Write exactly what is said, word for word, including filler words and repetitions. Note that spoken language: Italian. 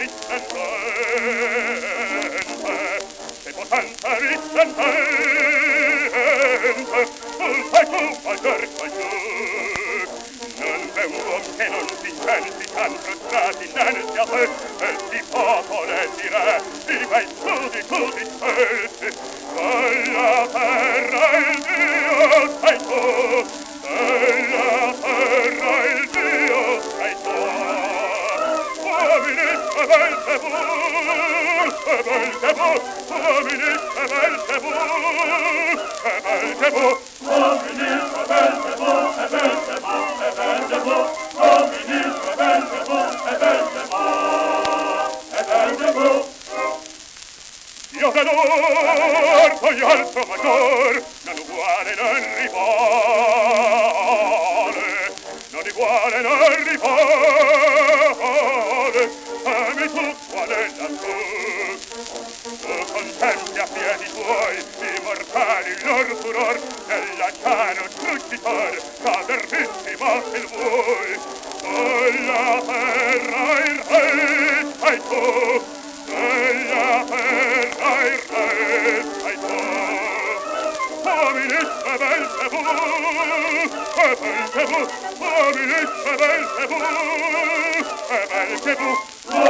risplendente, che potenza risplendente, tu fai tu, maggior fai tu. Non v'è uom che non si senti tan frustrati innanzi a te, e si popole di re, di bei studi tutti scelti. Della terra il Dio sei tu, della terra il Dio sei tu. Uomini e Belzebù, e Belzebù, uomini e Belzebù, e Belzebù, uomini e Belzebù, e Belzebù, e Belzebù, uomini e Belzebù, e Belzebù, e Belzebù. Io d'ador, poi alto maggior, non uguale non rivale, non uguale non rivale, ami tu qual è la tua. Tu contempli a piedi tuoi i mortali il lor furor, nell'anciano trucitor cader vittima il vuoi. Sulla terra il re sei tu, sulla terra il re sei tu. Uomini e Belzebù, e Belzebù, uomini e Belzebù, e Belzebù,